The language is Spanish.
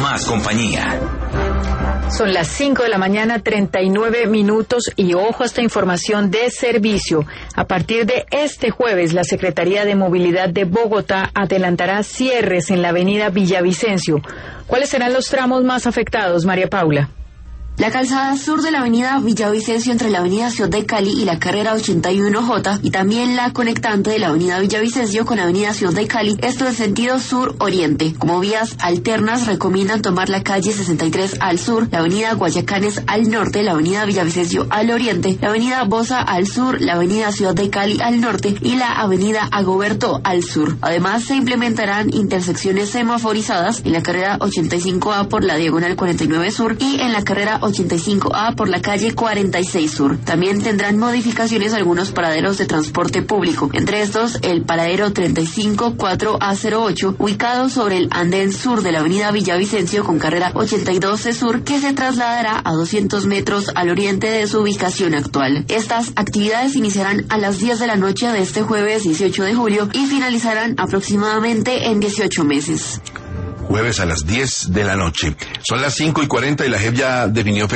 más compañía. Son las 5 de la mañana, 39 minutos, y ojo a esta información de servicio. A partir de este jueves, la Secretaría de Movilidad de Bogotá adelantará cierres en la avenida Villavicencio. ¿Cuáles serán los tramos más afectados, María Paula? La calzada sur de la avenida Villavicencio entre la avenida Ciudad de Cali y la carrera 81J, y también la conectante de la avenida Villavicencio con la avenida Ciudad de Cali, esto en sentido sur-oriente. Como vías alternas recomiendan tomar la calle 63 al sur, la avenida Guayacanes al norte, la avenida Villavicencio al oriente, la avenida Bosa al sur, la avenida Ciudad de Cali al norte y la avenida Agoberto al sur. Además, se implementarán intersecciones semaforizadas en la carrera 85A por la diagonal 49 sur y en la carrera 85A por la calle 46 sur. También tendrán modificaciones algunos paraderos de transporte público, entre estos el paradero 354A08, ubicado sobre el andén sur de la avenida Villavicencio con carrera 82C sur, que se trasladará a 200 metros al oriente de su ubicación actual. Estas actividades iniciarán a las 10 de la noche de este jueves 18 de julio y finalizarán aproximadamente en 18 meses. Jueves a las 10 de la noche. Son las 5:40 y la JEP ya definió